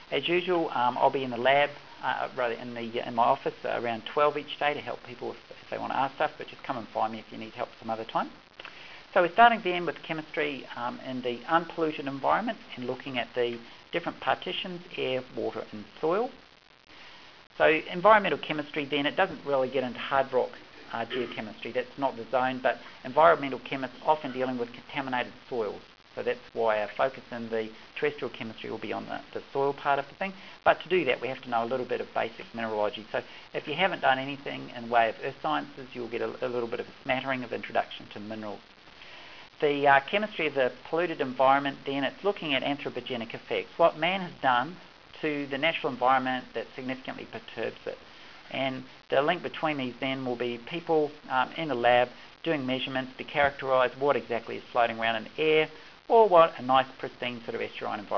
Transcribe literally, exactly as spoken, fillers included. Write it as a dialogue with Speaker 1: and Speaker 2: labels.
Speaker 1: As usual, um, I'll be in the lab, uh, rather in the in my office uh, around twelve each day to help people if, if they want to ask stuff, but just come and find me if you need help some other time. So we're starting then with chemistry um, in the unpolluted environment and looking at the different partitions, air, water and soil. So environmental chemistry then, it doesn't really get into hard rock uh, geochemistry, that's not the zone, but environmental chemists often dealing with contaminated soils. So that's why our focus in the terrestrial chemistry will be on the, the soil part of the thing. But to do that, we have to know a little bit of basic mineralogy. So if you haven't done anything in the way of earth sciences, you'll get a, a little bit of a smattering of introduction to minerals. The uh, chemistry of the polluted environment, then it's looking at anthropogenic effects, what man has done to the natural environment that significantly perturbs it. And the link between these then will be people um, in the lab doing measurements to characterise what exactly is floating around in the air, or what a nice pristine sort of estuarine environment